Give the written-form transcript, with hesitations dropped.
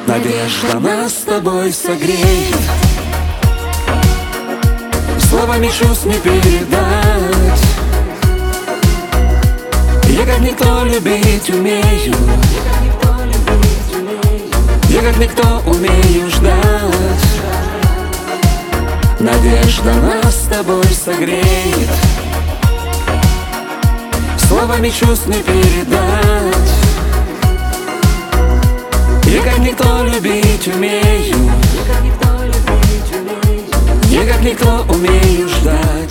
Надежда нас с тобой согреет, словами чувств не передать. Я как никто любить умею, я как никто умею ждать. Надежда нас с тобой согреет, словами чувств не передать. Я как никто любить умею, я как никто умею ждать.